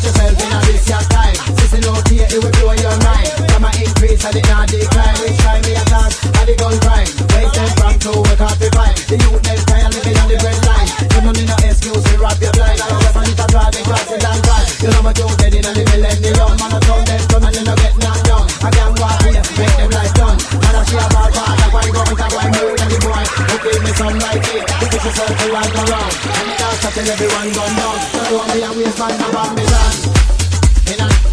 Watch yourself in a this your time. Sissy no tear, it will blow your mind. From a increase and it not decline. Which time me attack, and the gun crime. Wait them from to work out the vibe. The youth them tired living on the bread line. You don't need no excuse, we rap your blind. I don't weapon it a drive, the classes and drive. You know my Joe dead in the millennium. Man, I told them come and you no get knocked down. I can't walk here, make them life done. And I see a ball part, I want to go into one move and the boy who give me some right here. You put yourself to right around. And it starts to tell everyone gone down. So don't be a waste man, no one be done.